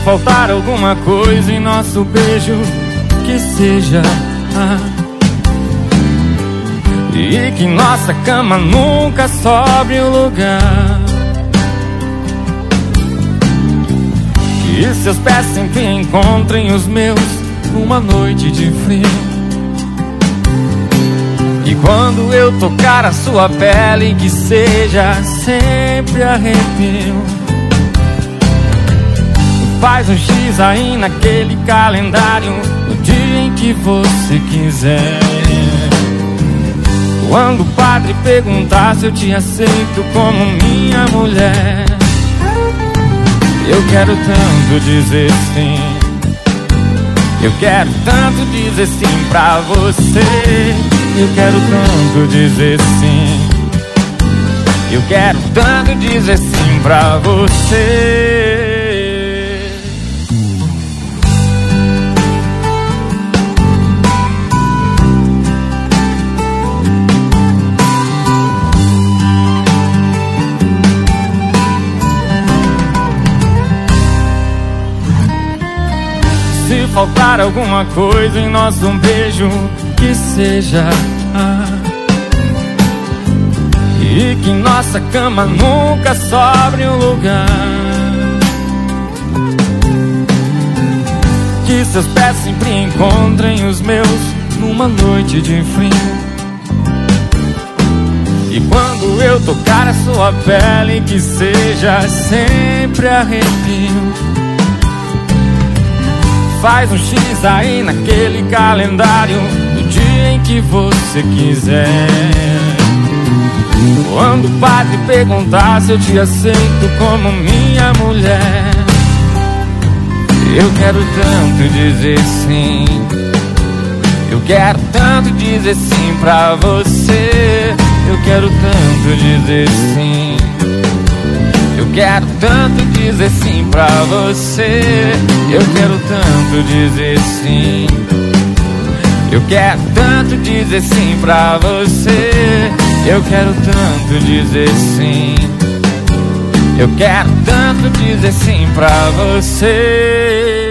faltar alguma coisa em nosso beijo, que seja e que nossa cama nunca sobre o lugar, que seus pés sempre encontrem os meus numa noite de frio. E quando eu tocar a sua pele, que seja sempre arrepio. Faz um X aí naquele calendário, no dia em que você quiser. Quando o padre perguntar se eu te aceito como minha mulher, eu quero tanto dizer sim. Eu quero tanto dizer sim pra você. Eu quero tanto dizer sim. Eu quero tanto dizer sim pra você. Se faltar alguma coisa em nosso beijo, que seja e que nossa cama nunca sobre um lugar, que seus pés sempre encontrem os meus numa noite de frio. E quando eu tocar a sua pele, que seja sempre arrepio. Faz um X aí naquele calendário, no dia em que você quiser. Quando o padre perguntar se eu te aceito como minha mulher, eu quero tanto dizer sim. Eu quero tanto dizer sim pra você. Eu quero tanto dizer sim. Eu quero tanto dizer sim pra você. Eu quero tanto dizer sim. Eu quero tanto dizer sim pra você. Eu quero tanto dizer sim. Eu quero tanto dizer sim pra você.